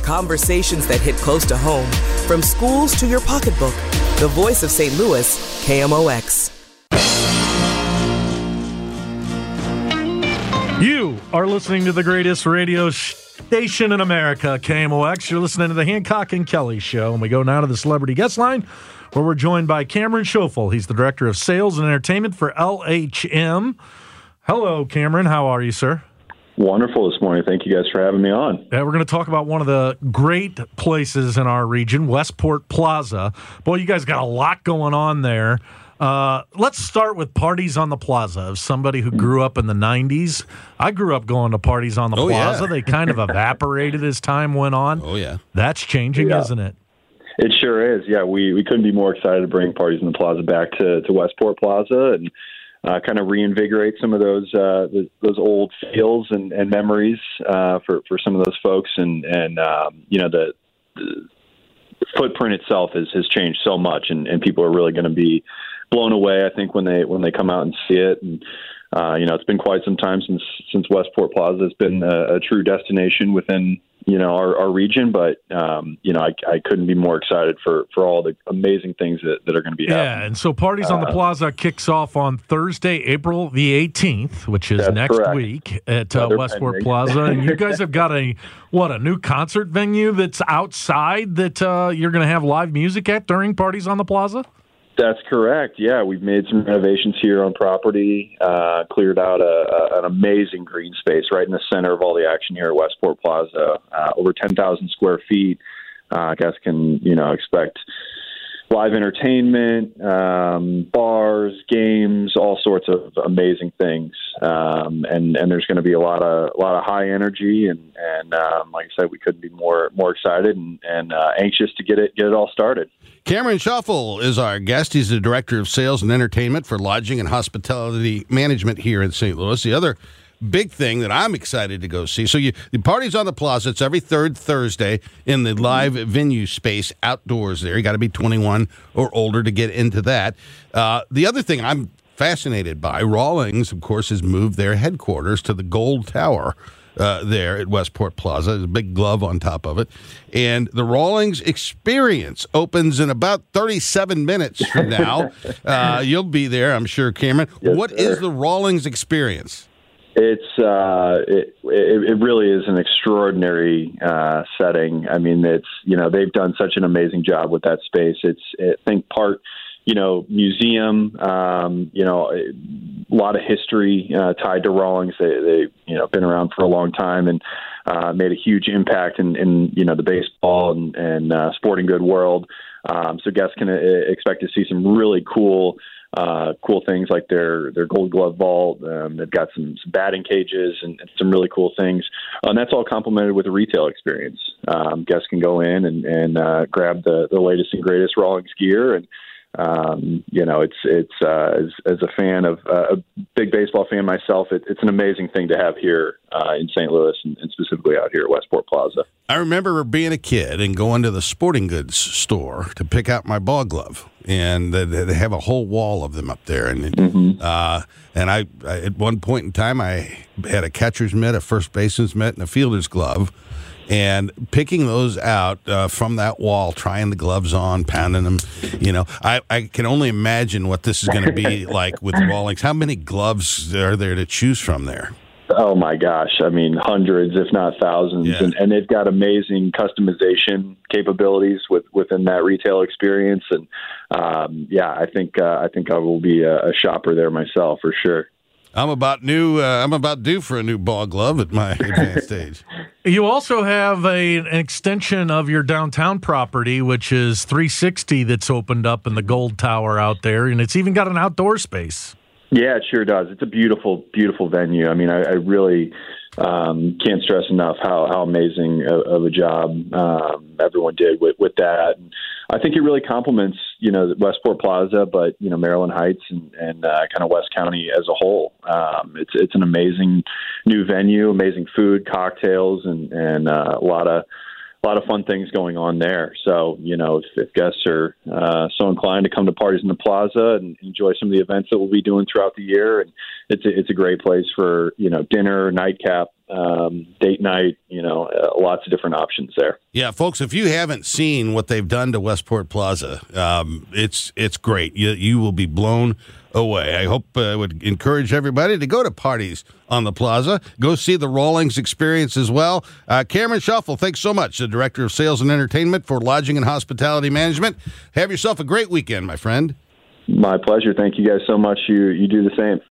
conversations that hit close to home, from schools to your pocketbook. The voice of St. Louis, KMOX. You are listening to the greatest radio station in America, KMOX. You're listening to the Hancock and Kelly Show, and we go now to the Celebrity Guest Line, where we're joined by Cameron Schoeffel. He's the Director of Sales and Entertainment for LHM. Hello, Cameron. How are you, sir? Wonderful this morning. Thank you guys for having me on. We're going to talk about one of the great places in our region, Westport Plaza. Boy, you guys got a lot going on there. Let's start with Parties on the Plaza. As somebody who grew up in the 90s, I grew up going to Parties on the Plaza. Yeah. They kind of evaporated as time went on. Oh, yeah. That's changing, isn't it? It sure is. Yeah, we couldn't be more excited to bring Parties on the Plaza back to Westport Plaza and kind of reinvigorate some of those old feels and memories for some of those folks. And the footprint itself has changed so much, and people are really going to be blown away, I think, when they come out and see it. And it's been quite some time since Westport Plaza has been a true destination within our region. But I couldn't be more excited for all the amazing things that are going to be happening. Yeah, and so Parties on the Plaza kicks off on Thursday, April the 18th, which is next correct. Week at Westport Plaza. And you guys have got a new concert venue that's outside that you're going to have live music at during Parties on the Plaza? That's correct. Yeah, we've made some renovations here on property, cleared out an amazing green space right in the center of all the action here at Westport Plaza, over 10,000 square feet. Guests can, expect live entertainment, bars, games, all sorts of amazing things. And there's going to be a lot of high energy, and like I said, we couldn't be more excited and anxious to get it all started. Cameron Schoeffel is our guest. He's the Director of Sales and Entertainment for Lodging and Hospitality Management here in St. Louis. The other big thing that I'm excited to go see. So the Parties on the Plaza, it's every third Thursday in the live venue space outdoors there. You got to be 21 or older to get into that. The other thing I'm fascinated by, Rawlings, of course, has moved their headquarters to the Gold Tower there at Westport Plaza. There's a big glove on top of it. And the Rawlings Experience opens in about 37 minutes from now. You'll be there, I'm sure, Cameron. Yes, what is the Rawlings Experience? It really is an extraordinary setting. I mean, they've done such an amazing job with that space. I think part museum, a lot of history tied to Rawlings. They been around for a long time and made a huge impact in the baseball and sporting good world. So guests can expect to see some really cool things like their Gold Glove vault. They've got some batting cages and some really cool things. And that's all complemented with a retail experience. Guests can go in and grab the latest and greatest Rawlings gear. And, as a fan of a big baseball fan myself, it's an amazing thing to have here in St. Louis and specifically out here at Westport Plaza. I remember being a kid and going to the sporting goods store to pick out my ball glove, and they have a whole wall of them up there. And I at one point in time, I had a catcher's mitt, a first baseman's mitt, and a fielder's glove. And picking those out from that wall, trying the gloves on, pounding them, I can only imagine what this is going to be like with Rawlings. How many gloves are there to choose from there? Oh, my gosh. I mean, hundreds, if not thousands. Yeah. And they've got amazing customization capabilities within that retail experience. And, I think I will be a shopper there myself for sure. I'm about due for a new ball glove at my advanced age. You also have an extension of your downtown property, which is 360, that's opened up in the Gold Tower out there, and it's even got an outdoor space. Yeah, it sure does. It's a beautiful, beautiful venue. I mean, I really can't stress enough how amazing of a job everyone did with that. And I think it really complements, Westport Plaza, but, Maryland Heights and kind of West County as a whole. It's an amazing new venue, amazing food, cocktails, and a lot of fun things going on there. So, if guests are so inclined to come to Parties in the Plaza and enjoy some of the events that we'll be doing throughout the year, and it's a great place for, dinner, nightcap, date night, lots of different options there. Yeah, folks, if you haven't seen what they've done to Westport Plaza, it's great. You will be blown away. I hope I would encourage everybody to go to Parties on the Plaza. Go see the Rawlings experience as well. Cameron Shuffle, thanks so much, the Director of Sales and Entertainment for Lodging and Hospitality Management. Have yourself a great weekend, my friend. My pleasure. Thank you guys so much. You do the same.